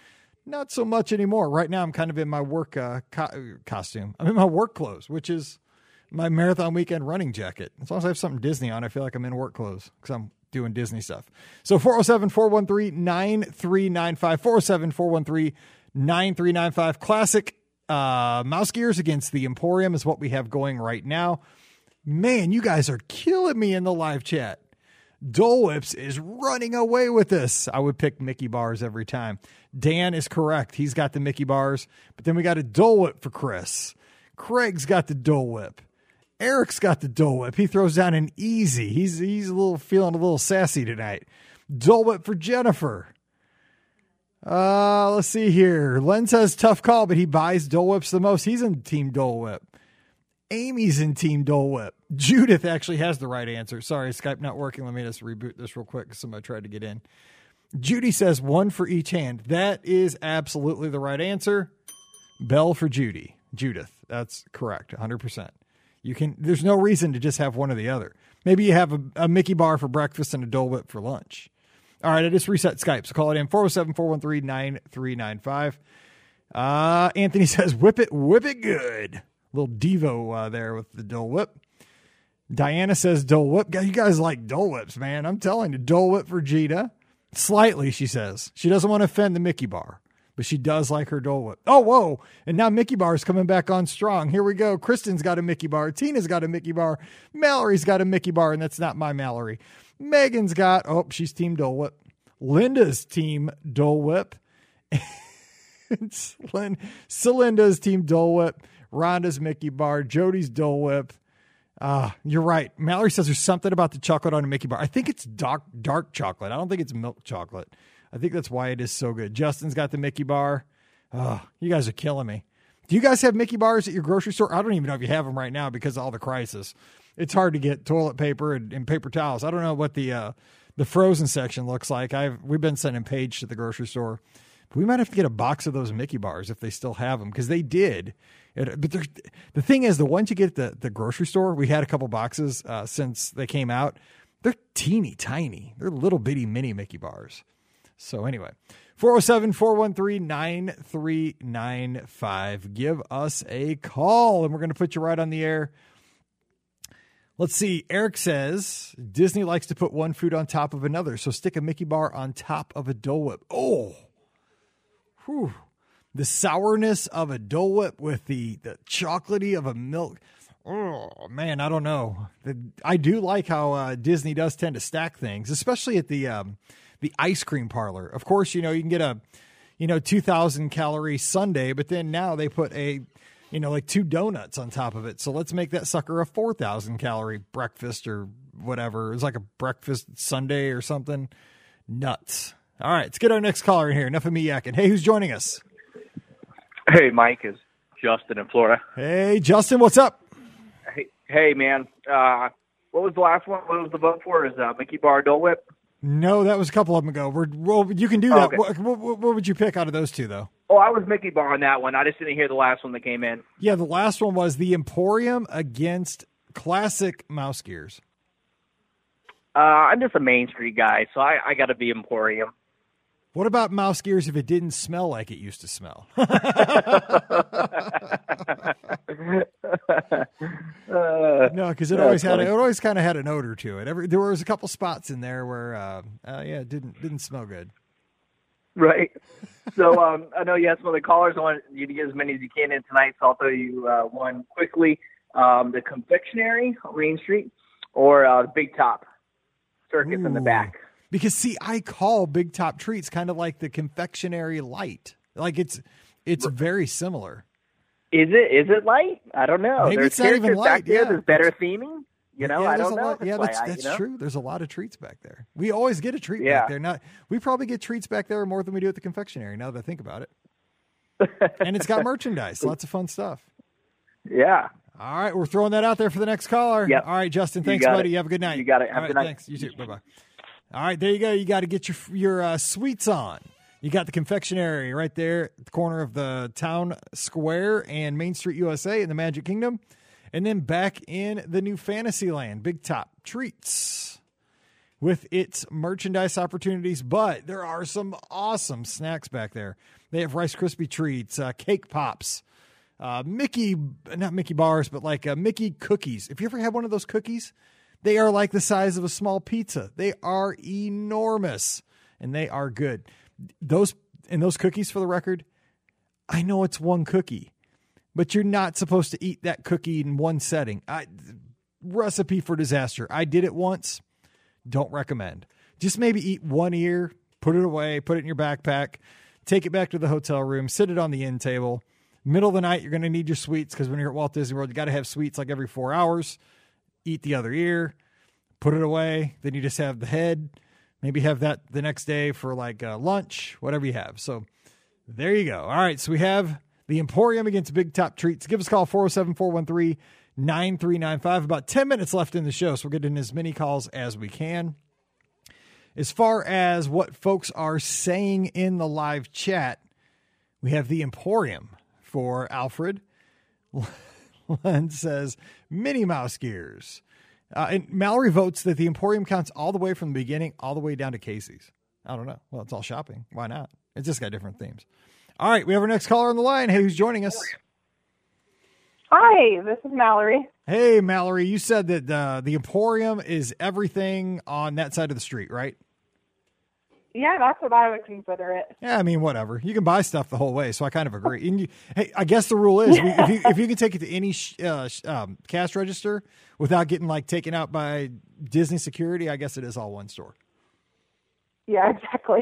Not so much anymore. Right now, I'm kind of in my work uh, co- costume. I'm in my work clothes, which is my marathon weekend running jacket. As long as I have something Disney on, I feel like I'm in work clothes because I'm doing Disney stuff. So four oh seven, four one three, nine three nine five, four oh seven, four one three, nine three nine five. Classic uh, Mouse Gears against the Emporium is what we have going right now. Man, you guys are killing me in the live chat. Dole Whips is running away with this. I would pick Mickey bars every time. Dan is correct. He's got the Mickey bars, but then we got a Dole Whip for Chris. Craig's got the Dole Whip. Eric's got the Dole Whip. He throws down an easy. He's he's a little feeling a little sassy tonight. Dole Whip for Jennifer. Uh, let's see here. Len says tough call, but he buys Dole Whips the most. He's in Team Dole Whip. Amy's in Team Dole Whip. Judith actually has the right answer. Sorry, Skype not working. Let me just reboot this real quick because somebody tried to get in. Judy says one for each hand. That is absolutely the right answer. Bell for Judy. Judith. That's correct. one hundred percent. You can. There's no reason to just have one or the other. Maybe you have a, a Mickey bar for breakfast and a Dole Whip for lunch. All right, I just reset Skype, so call it in four oh seven, four one three, nine three nine five. Uh, Anthony says, whip it, whip it good. Little Devo uh, there with the Dole Whip. Diana says Dole Whip. You guys like Dole Whips, man. I'm telling you, Dole Whip for Gita. Slightly, she says. She doesn't want to offend the Mickey bar, but she does like her Dole Whip. Oh, whoa. And now Mickey bar is coming back on strong. Here we go. Kristen's got a Mickey bar. Tina's got a Mickey bar. Mallory's got a Mickey bar, and that's not my Mallory. Megan's got, oh, she's Team Dole Whip. Linda's Team Dole Whip. Celinda's Team Dole Whip. Rhonda's Mickey bar. Jody's Dole Whip. Uh, you're right. Mallory says there's something about the chocolate on a Mickey bar. I think it's dark, dark chocolate. I don't think it's milk chocolate. I think that's why it is so good. Justin's got the Mickey bar. Oh, you guys are killing me. Do you guys have Mickey bars at your grocery store? I don't even know if you have them right now because of all the crisis. It's hard to get toilet paper and, and paper towels. I don't know what the uh, the frozen section looks like. I've we've been sending Paige to the grocery store, but we might have to get a box of those Mickey bars if they still have them because they did. It, but the thing is, the ones you get at the, the grocery store, we had a couple boxes uh, since they came out. They're teeny tiny. They're little bitty mini Mickey bars. So anyway, four oh seven, four one three, nine three nine five. Give us a call, and we're going to put you right on the air. Let's see. Eric says Disney likes to put one food on top of another, so stick a Mickey bar on top of a Dole Whip. Oh, whew. The sourness of a Dole Whip with the, the chocolatey of a milk. Oh, man, I don't know. The, I do like how uh, Disney does tend to stack things, especially at the um, the ice cream parlor. Of course, you know, you can get a, you know, two thousand calorie sundae, but then now they put a, you know, like two donuts on top of it. So let's make that sucker a four thousand calorie breakfast or whatever. It's like a breakfast sundae or something. Nuts. All right, let's get our next caller in here. Enough of me yakking. Hey, who's joining us? Hey, Mike, is Justin in Florida. Hey, Justin, what's up? Hey, hey man. Uh, what was the last one? What was the vote for? Is uh, Mickey bar Dole Whip? No, that was a couple of them ago. We're, well, you can do that. Oh, okay. what, what, what would you pick out of those two, though? Oh, I was Mickey bar on that one. I just didn't hear the last one that came in. Yeah, the last one was the Emporium against Classic Mouse Gears. Uh, I'm just a Main Street guy, so I, I got to be Emporium. What about Mouse Gears if it didn't smell like it used to smell? uh, no, because it always had a, it always kind of had an odor to it. Every there was a couple spots in there where, uh, uh, yeah, it didn't didn't smell good. Right. So um, I know you had some of the callers. I want you to get as many as you can in tonight, so I'll tell you uh, one quickly: um, the confectionery on Main Street, or uh, the Big Top Circus Ooh. in the back. Because, see, I call Big Top Treats kind of like the confectionery light. Like, it's it's very similar. Is it Is it light? I don't know. Maybe There's it's not even light. Back there. Yeah. There's better theming. You know, yeah, I don't know. Lot, yeah, that's, I, that's you know? true. There's a lot of treats back there. We always get a treat yeah. back there. Not, we probably get treats back there more than we do at the confectionery, now that I think about it. And it's got merchandise. Lots of fun stuff. Yeah. All right, we're throwing that out there for the next caller. Yep. All right, Justin, thanks, you buddy. It. You have a good night. You got it. Have All a good right, night. Thanks. You too. Bye-bye. All right, there you go. You got to get your your uh, sweets on. You got the confectionery right there at the corner of the Town Square and Main Street U S A in the Magic Kingdom. And then back in the new Fantasyland, Big Top Treats. with its merchandise opportunities, but there are some awesome snacks back there. They have Rice Krispie treats, uh, cake pops, uh, Mickey, not Mickey bars, but like uh, Mickey cookies. If you ever had one of those cookies, they are like the size of a small pizza. They are enormous and they are good. Those and those cookies, for the record, I know it's one cookie, but you're not supposed to eat that cookie in one setting. I, recipe for disaster. I did it once. Don't recommend. Just maybe eat one ear, put it away, put it in your backpack, take it back to the hotel room, sit it on the end table. Middle of the night, you're going to need your sweets because when you're at Walt Disney World, you got to have sweets like every four hours. Eat the other ear, put it away. Then you just have the head. Maybe have that the next day for like uh, lunch, whatever you have. So there you go. All right, so we have the Emporium against Big Top Treats. Give us a call, four oh seven, four one three, nine three nine five. About ten minutes left in the show, so we're getting as many calls as we can. As far as what folks are saying in the live chat, we have the Emporium for Alfred. Len says, Minnie Mouse gears. Uh, and Mallory votes that the Emporium counts all the way from the beginning, all the way down to Casey's. I don't know. Well, it's all shopping. Why not? It's just got different themes. All right, we have our next caller on the line. Hey, who's joining us? Hi, this is Mallory. Hey, Mallory, you said that uh, the Emporium is everything on that side of the street, right? Yeah, that's what I would consider it. Yeah, I mean, whatever. You can buy stuff the whole way, so I kind of agree. And you, hey, I guess the rule is if you, if you can take it to any sh- uh, sh- um, cash register without getting like taken out by Disney security, I guess it is all one store. Yeah, exactly.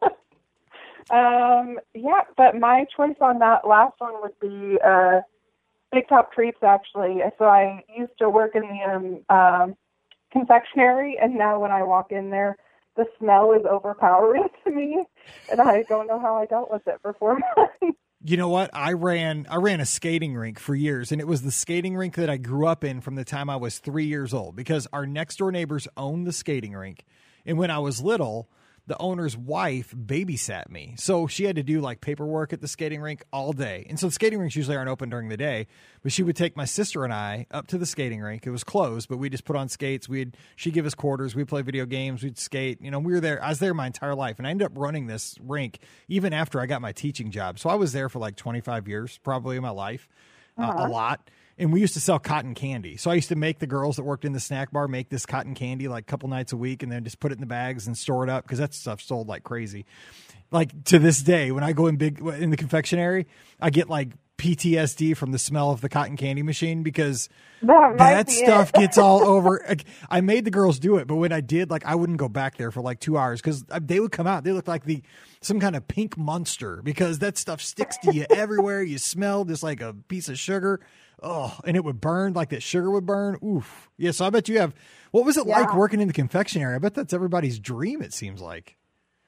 um, yeah, but my choice on that last one would be uh, Big Top Treats, actually. So I used to work in the um, um, confectionery, and now when I walk in there, the smell is overpowering to me, and I don't know how I dealt with it for four months. You know what? I ran I ran a skating rink for years, and it was the skating rink that I grew up in from the time I was three years old because our next door neighbors owned the skating rink. And when I was little, the owner's wife babysat me. So she had to do like paperwork at the skating rink all day. And so the skating rinks usually aren't open during the day, but she would take my sister and I up to the skating rink. It was closed, but we just put on skates. We'd, she'd give us quarters. We'd play video games. We'd skate. You know, we were there. I was there my entire life. And I ended up running this rink even after I got my teaching job. So I was there for like twenty-five years, probably in my life, uh, uh-huh. a lot. And we used to sell cotton candy. So I used to make the girls that worked in the snack bar make this cotton candy like a couple nights a week and then just put it in the bags and store it up because that stuff sold like crazy. Like to this day, when I go in big in the confectionery, I get like P T S D from the smell of the cotton candy machine because that, that stuff gets all over. I made the girls do it, but when I did, like I wouldn't go back there for like two hours because they would come out. They looked like the some kind of pink monster because that stuff sticks to you everywhere. You smell just like a piece of sugar. Oh, and it would burn like that sugar would burn. Oof. Yeah, so I bet you have, what was it yeah. like working in the confectionery? I bet that's everybody's dream, it seems like.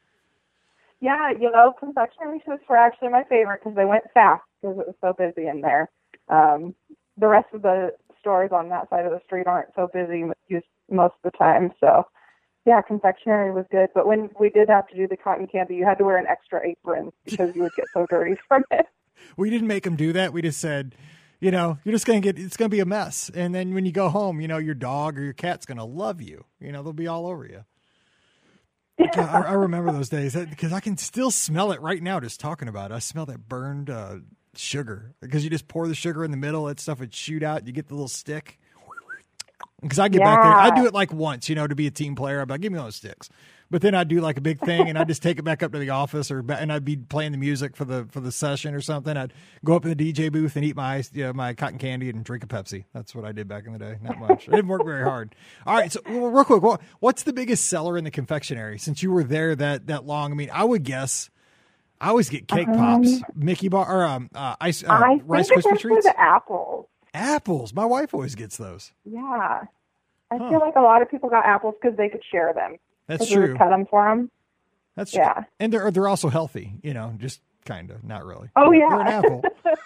Yeah, you know, confectionery shifts were actually my favorite because they went fast because it was so busy in there. Um, the rest of the stores on that side of the street aren't so busy most of the time. So, yeah, confectionery was good. But when we did have to do the cotton candy, you had to wear an extra apron because you would get so dirty from it. We didn't make them do that. We just said, you know, you're just going to get, it's going to be a mess. And then when you go home, you know, your dog or your cat's going to love you. You know, they'll be all over you. God, I, I remember those days because I can still smell it right now just talking about it. I smell that burned uh, sugar because you just pour the sugar in the middle. That stuff would shoot out. You get the little stick. Because I get yeah. back there. I do it like once, you know, to be a team player. I'd be like, give me those sticks. But then I'd do like a big thing and I'd just take it back up to the office or and I'd be playing the music for the for the session or something. I'd go up in the D J booth and eat my you know, my cotton candy and drink a Pepsi. That's what I did back in the day. Not much. It didn't work very hard. All right. So well, real quick, what, what's the biggest seller in the confectionery since you were there that, that long? I mean, I would guess I always get cake um, pops, Mickey bar or um, uh, ice, uh, I Rice think Krispie treats. The apples. Apples. My wife always gets those. Yeah. I Huh. feel like a lot of people got apples because they could share them. That's true. true. We would cut them for them. That's yeah. true. And they're they're also healthy, you know, just kind of, not really. Oh yeah. They're an apple.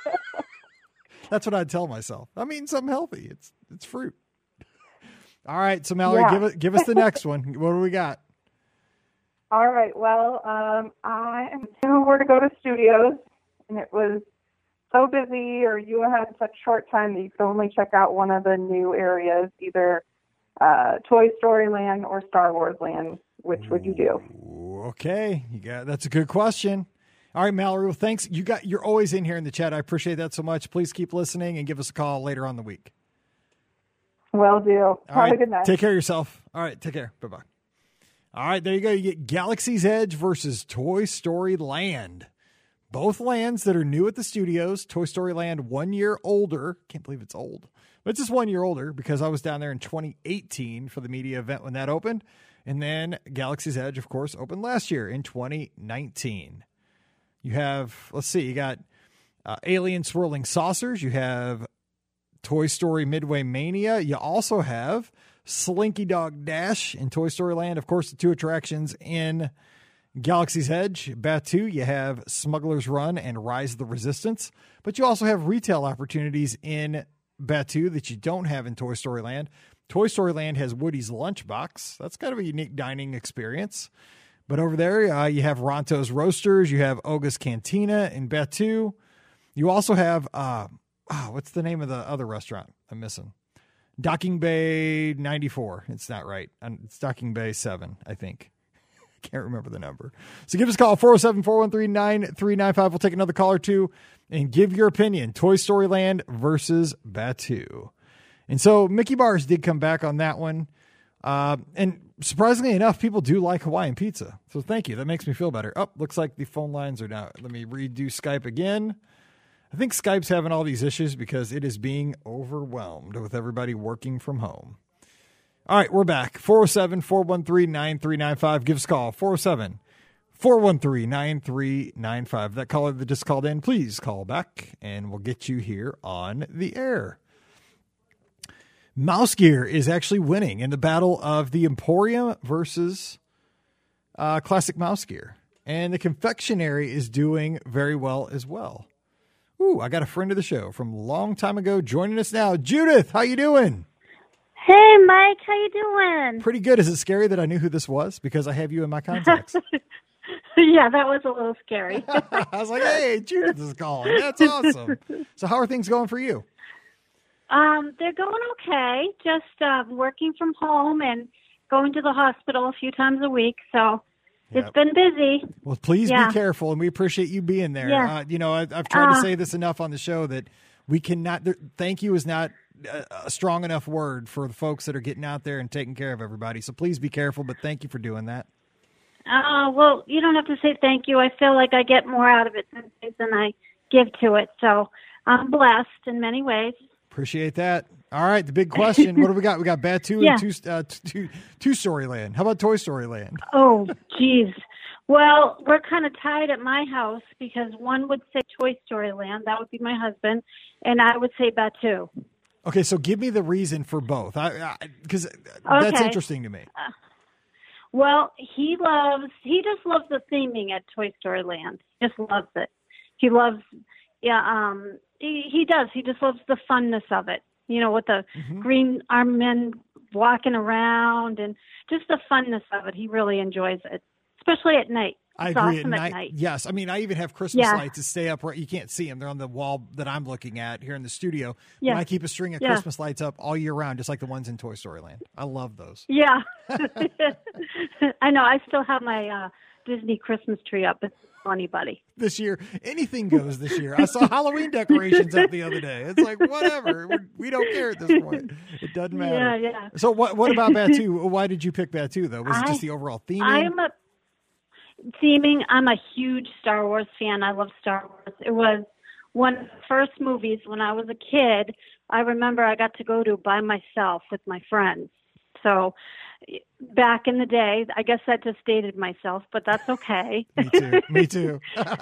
That's what I'd tell myself. I mean, something healthy. It's it's fruit. All right, so Mallory, yeah. give it give us the next one. What do we got? All right. Well, um, I knew where to go to studios, and it was so busy, or you had such short time that you could only check out one of the new areas, either uh, Toy Story Land or Star Wars Land. Which would you do? Okay, you got that's a good question. All right, Mallory. Well, thanks. You got you're always in here in the chat. I appreciate that so much. Please keep listening and give us a call later on the week. Will do. All Have right, a good night. Take care of yourself. All right, take care. Bye bye. All right, there you go. You get Galaxy's Edge versus Toy Story Land. Both lands that are new at the studios. Toy Story Land one year older. Can't believe it's old. But it's just one year older because I was down there in twenty eighteen for the media event when that opened. And then Galaxy's Edge, of course, opened last year in twenty nineteen. You have, let's see, you got uh, Alien Swirling Saucers. You have Toy Story Midway Mania. You also have Slinky Dog Dash in Toy Story Land. Of course, the two attractions in Galaxy's Edge, Batuu. You have Smuggler's Run and Rise of the Resistance. But you also have retail opportunities in Batuu that you don't have in Toy Story Land. Toy Story Land has Woody's Lunchbox. That's kind of a unique dining experience. But over there, uh, you have Ronto's Roasters. You have Oga's Cantina in Batuu. You also have, uh, oh, what's the name of the other restaurant I'm missing? Docking Bay ninety-four. It's not right. It's Docking Bay seven, I think. Can't remember the number. So give us a call, four oh seven, four one three, nine three nine five. We'll take another call or two and give your opinion. Toy Story Land versus Batuu. And so Mickey Bars did come back on that one. Uh, and surprisingly enough, people do like Hawaiian pizza. So thank you. That makes me feel better. Oh, looks like the phone lines are now. Let me redo Skype again. I think Skype's having all these issues because it is being overwhelmed with everybody working from home. All right, we're back. four oh seven, four one three, nine three nine five. Give us a call. four oh seven, four one three, nine three nine five. That caller that just called in, please call back, and we'll get you here on the air. Mouse Gear is actually winning in the battle of the Emporium versus uh, Classic Mouse Gear. And the confectionery is doing very well as well. Ooh, I got a friend of the show from a long time ago joining us now. Judith, how you doing? Hey, Mike, how you doing? Pretty good. Is it scary that I knew who this was because I have you in my contacts? Yeah, that was a little scary. I was like, hey, Judith is calling. That's awesome. So how are things going for you? Um, they're going okay. Just uh, working from home and going to the hospital a few times a week. So Yep. it's been busy. Well, please Yeah. be careful, and we appreciate you being there. Yeah. Uh, you know, I, I've tried to Uh, say this enough on the show that we cannot, there, thank you is not a, a strong enough word for the folks that are getting out there and taking care of everybody. So please be careful, but thank you for doing that. Uh, well, you don't have to say thank you. I feel like I get more out of it than, than I give to it. So I'm blessed in many ways. Appreciate that. All right, the big question. What do we got? We got Batuu Yeah. and two, uh, two, two Story Land. How about Toy Story Land? Oh, geez. Well, we're kind of tied at my house because one would say Toy Story Land. That would be my husband. And I would say Batuu. Okay, so give me the reason for both. I Because that's Okay. interesting to me. Uh, well, he loves, he just loves the theming at Toy Story Land. Just loves it. He loves, yeah, um, he, he does. He just loves the funness of it. You know, with the Mm-hmm. green armed men walking around and just the funness of it. He really enjoys it, especially at night. I It's agree. awesome at at night, night. Yes. I mean, I even have Christmas Yeah. lights that stay up right. You can't see them. They're on the wall that I'm looking at here in the studio. Yeah. But I keep a string of Yeah. Christmas lights up all year round, just like the ones in Toy Story Land. I love those. Yeah. I know. I still have my uh, Disney Christmas tree up. It's funny, buddy. This year, anything goes this year. I saw Halloween decorations up the other day. It's like, whatever. We're, we don't care at this point. It doesn't matter. Yeah, yeah. So what What about Batuu? Why did you pick Batuu, though? Was it I- just the overall theming? I'm a theming. I'm a huge Star Wars fan. I love Star Wars. It was one of the first movies when I was a kid. I remember I got to go to by myself with my friends. So back in the day, I guess that just dated myself, but that's okay. Me too. Me too.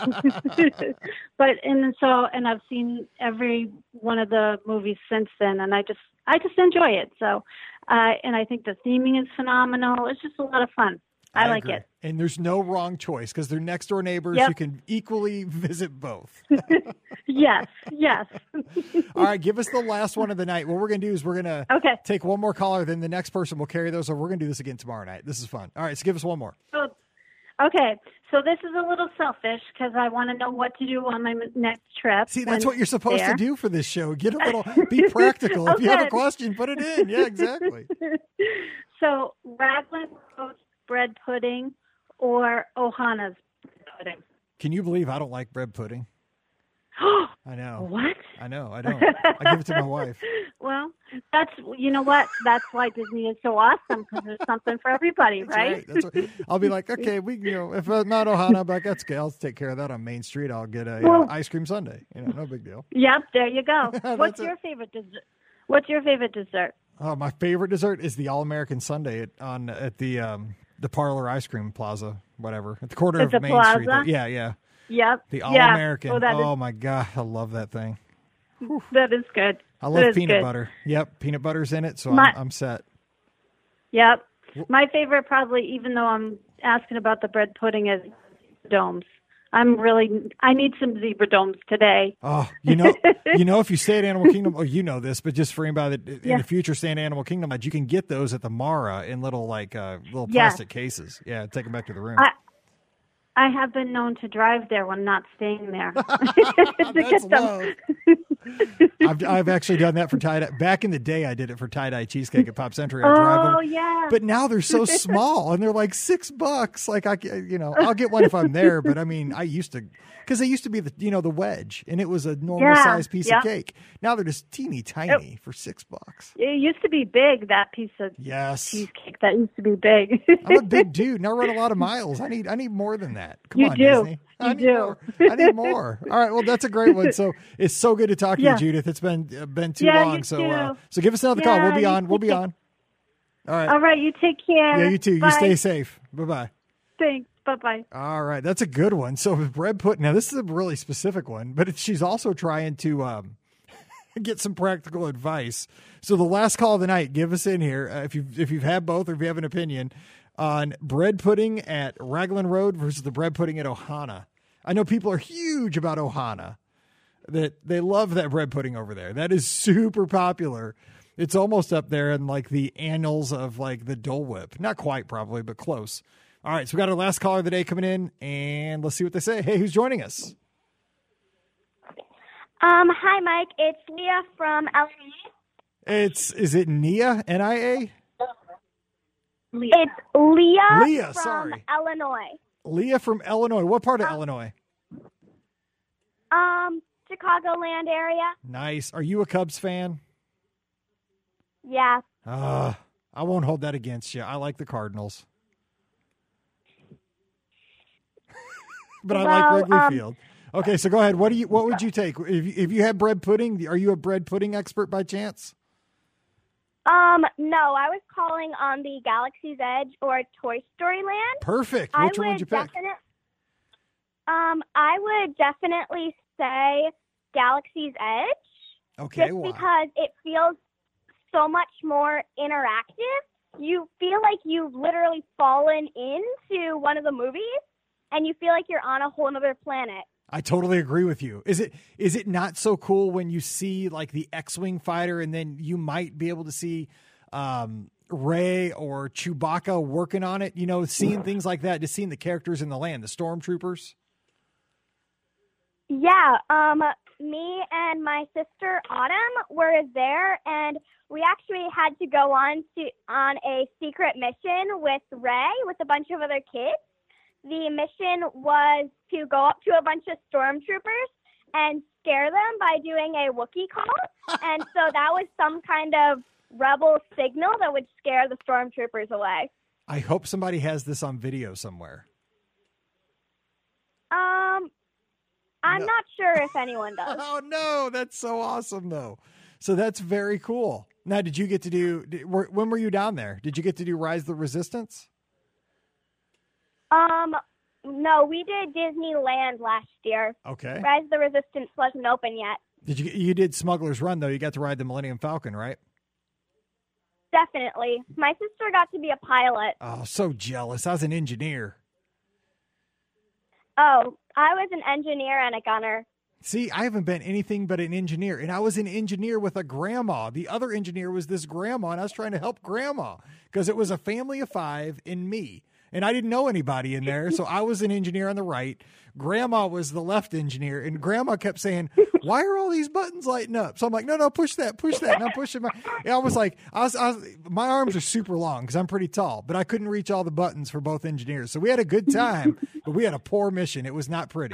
But and so and I've seen every one of the movies since then, and I just I just enjoy it. So, uh, and I think the theming is phenomenal. It's just a lot of fun. I, like agree. it. And there's no wrong choice because they're next door neighbors. Yep. You can equally visit both. Yes, yes. All right, give us the last one of the night. What we're going to do is we're going to Okay. take one more caller, then the next person will carry those. So we're going to do this again tomorrow night. This is fun. All right, so give us one more. So, Okay, so this is a little selfish because I want to know what to do on my m- next trip. See, that's when what you're supposed there. to do for this show. Get a little, be practical. Oh, If you have a good. question, put it in. Yeah, exactly. So Raglan Road bread pudding or Ohana's bread pudding? Can you believe I don't like bread pudding? I know. What? I know. I don't. I give it to my wife. Well, that's, you know what? That's why Disney is so awesome, because there's something for everybody, That's right? right. That's right. I'll be like, okay, we, you know, if I'm not Ohana, I'm like, that's okay. I'll take care of that on Main Street. I'll get a Well- uh, ice cream sundae. You know, no big deal. Yep, there you go. That's What's it. your favorite dessert? What's your favorite dessert? Oh, my favorite dessert is the All American Sundae at, on at the um, the Parlor Ice Cream Plaza, whatever, at the corner At of the Main plaza? Street. there. Yeah, yeah. Yep. The All yeah. American. Oh, that is- Oh my God, I love that thing. that is good. I That love is peanut good. butter. Yep, peanut butter's in it, so My- I'm, I'm set. Yep. My favorite, probably, even though I'm asking about the bread pudding, is domes. I'm really, I need some zebra domes today. Oh, you know, you know, if you stay at Animal Kingdom, oh, you know this, but just for anybody that in Yeah. the future stay at Animal Kingdom, you can get those at the Mara in little like uh, little Yeah. plastic cases. Yeah, take them back to the room. I, I have been known to drive there when not staying there. To That's get them. love. I've, I've actually done that for tie dye. Back in the day, I did it for tie dye cheesecake at Pop Century. I drive Oh, them. yeah. But now they're so small and they're like six bucks. Like I, you know, I'll get one if I'm there. But I mean, I used to, because they used to be the, you know, the wedge, and it was a normal Yeah, size piece yeah. of cake. Now they're just teeny tiny for six bucks. It used to be big, that piece of Yes. cheesecake. That used to be big. I'm a big dude, and I run a lot of miles. I need, I need more than that. Come You on, do. Disney. I You need do. more. I need more. All right. Well, that's a great one. So it's so good to talk to Yeah. you, Judith. It's been uh, been too Yeah, long. you so uh, too. so give us another call. Yeah, We'll be you on. We'll be too. on. All right. All right, you take care. Yeah, you too. You Bye. stay safe. Bye bye. Thanks. Bye-bye. All right, that's a good one. So bread pudding. Now this is a really specific one, but it's, she's also trying to um, get some practical advice. So the last call of the night, give us in here uh, if you if you've had both or if you have an opinion on bread pudding at Raglan Road versus the bread pudding at Ohana. I know people are huge about Ohana. That they love that bread pudding over there. That is super popular. It's almost up there in like the annals of like the Dole Whip. Not quite probably, but close. All right, so we got our last caller of the day coming in, and let's see what they say. Hey, who's joining us? Um, hi, Mike. It's Leah from L A. It's is it Nia N I A? It's Leah, Leah, from sorry. Illinois. Leah from Illinois. What part of Illinois? Um, Chicagoland area. Nice. Are you a Cubs fan? Yeah. Uh, I won't hold that against you. I like the Cardinals. But I like Well, Wrigley um, Field. Okay, so go ahead. What do you? What would you take if you, if you had bread pudding? Are you a bread pudding expert by chance? Um, no, I was calling on the Galaxy's Edge or Toy Story Land. Perfect. I Which one would you pick? definite- Um, I would definitely say Galaxy's Edge. Okay, Just why? because it feels so much more interactive. You feel like you've literally fallen into one of the movies, and you feel like you're on a whole other planet. I totally agree with you. Is it is it not so cool when you see like the X-wing fighter, and then you might be able to see um, Rey or Chewbacca working on it? You know, seeing things like that, just seeing the characters in the land, the stormtroopers. Yeah, um, me and my sister Autumn were there, and we actually had to go on to on a secret mission with Rey with a bunch of other kids. The mission was to go up to a bunch of stormtroopers and scare them by doing a Wookiee call, and so that was some kind of rebel signal that would scare the stormtroopers away. I hope somebody has this on video somewhere. Um, I'm No. not sure if anyone does. Oh no, that's so awesome though. So that's very cool. Now, did you get to do? Did, were, when were you down there? Did you get to do Rise of the Resistance? Um, no, we did Disneyland last year. Okay. Rise of the Resistance wasn't open yet. Did you? You did Smuggler's Run though. You got to ride the Millennium Falcon, right? Definitely. My sister got to be a pilot. Oh, so jealous. I was an engineer. Oh, I was an engineer and a gunner. See, I haven't been anything but an engineer, and I was an engineer with a grandma. The other engineer was this grandma, and I was trying to help grandma because it was a family of five and me. and I didn't know anybody in there. So I was an engineer on the right. Grandma was the left engineer, and Grandma kept saying, why are all these buttons lighting up? So I'm like, no, no, push that, push that. And I'm pushing my, and I was like, I was, I was, my arms are super long because I'm pretty tall, but I couldn't reach all the buttons for both engineers. So we had a good time, but we had a poor mission. It was not pretty.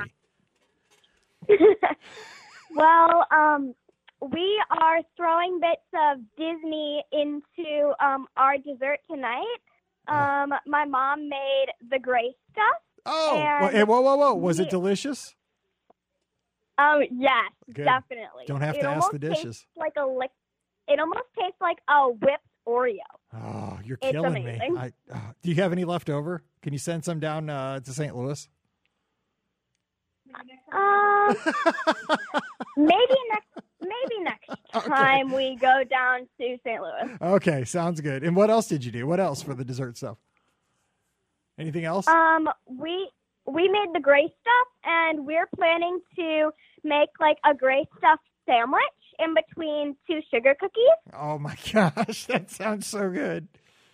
Well, um, we are throwing bits of Disney into um, our dessert tonight. Um, my mom made the gray stuff. Oh, and whoa, whoa, whoa. Was we, it delicious? Um, yes, Good. definitely. Don't have it to ask the almost dishes. tastes like a lick. It almost tastes like a whipped Oreo. Oh, you're It's killing amazing. me. I, uh, do you have any left over? Can you send some down uh, to Saint Louis? Um, maybe next, maybe next Okay. time we go down to Saint Louis. Okay, sounds good. And what else did you do? What else for the dessert stuff? Anything else? Um, we we made the gray stuff, and we're planning to make like a gray stuff sandwich in between two sugar cookies. Oh my gosh, that sounds so good.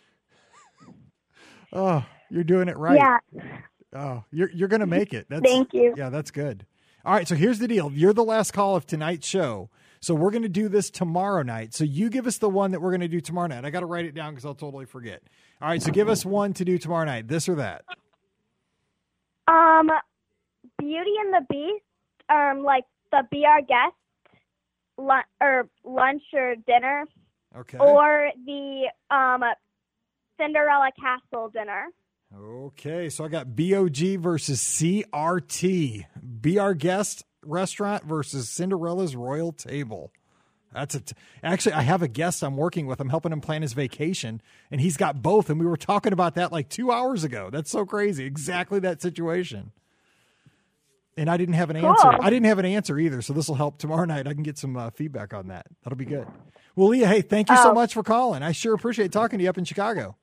Oh, you're doing it right. Yeah. Oh, you're you're gonna make it. That's, Thank you. Yeah, that's good. All right, so here's the deal. You're the last call of tonight's show. So we're going to do this tomorrow night. So you give us the one that we're going to do tomorrow night. I got to write it down because I'll totally forget. All right, so give us one to do tomorrow night, this or that. Um, Beauty and the Beast, um, like the Be Our Guest, lunch or lunch or dinner, Okay. or the um Cinderella Castle dinner. Okay, so I got B O G versus C R T. Be Our Guest restaurant versus Cinderella's Royal Table. That's a t- actually, I have a guest I'm working with. I'm helping him plan his vacation, and he's got both. And we were talking about that like two hours ago. That's so crazy. Exactly that situation. And I didn't have an Cool. answer. I didn't have an answer either. So this will help tomorrow night. I can get some uh, feedback on that. That'll be good. Well, Leah, hey, thank you so Oh. much for calling. I sure appreciate talking to you up in Chicago.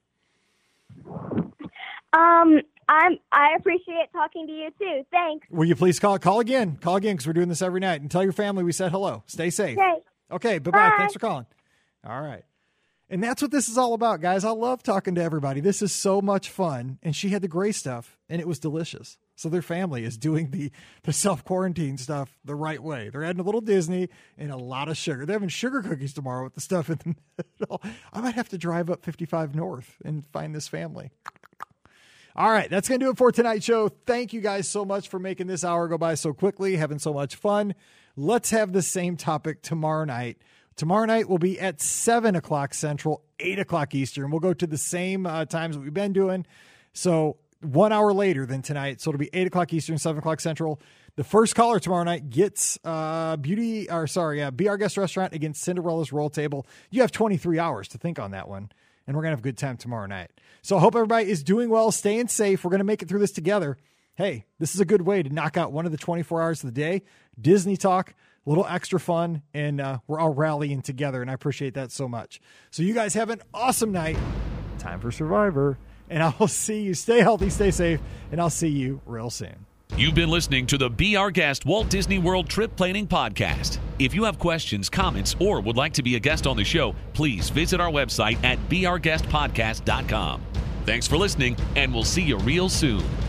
Um, I'm I appreciate talking to you too. Thanks. Will you please call call again? Call again because we're doing this every night. And tell your family we said hello. Stay safe. Okay. Okay, bye-bye. Bye. Thanks for calling. All right. And that's what this is all about, guys. I love talking to everybody. This is so much fun. And she had the gray stuff, and it was delicious. So their family is doing the, the self-quarantine stuff the right way. They're adding a little Disney and a lot of sugar. They're having sugar cookies tomorrow with the stuff in the middle. I might have to drive up fifty-five North and find this family. All right, that's going to do it for tonight's show. Thank you guys so much for making this hour go by so quickly, having so much fun. Let's have the same topic tomorrow night. Tomorrow night will be at seven o'clock Central, eight o'clock Eastern. We'll go to the same uh, times that we've been doing. So one hour later than tonight. So it'll be eight o'clock Eastern, seven o'clock Central. The first caller tomorrow night gets uh, Beauty, or sorry, uh, Be Our Guest Restaurant against Cinderella's Royal Table. You have twenty-three hours to think on that one. And we're going to have a good time tomorrow night. So I hope everybody is doing well, staying safe. We're going to make it through this together. Hey, this is a good way to knock out one of the twenty-four hours of the day. Disney talk, a little extra fun, and uh, we're all rallying together, and I appreciate that so much. So you guys have an awesome night. Time for Survivor. And I will see you. Stay healthy, stay safe, and I'll see you real soon. You've been listening to the Be Our Guest Walt Disney World Trip Planning Podcast. If you have questions, comments, or would like to be a guest on the show, please visit our website at be our guest podcast dot com. Thanks for listening, and we'll see you real soon.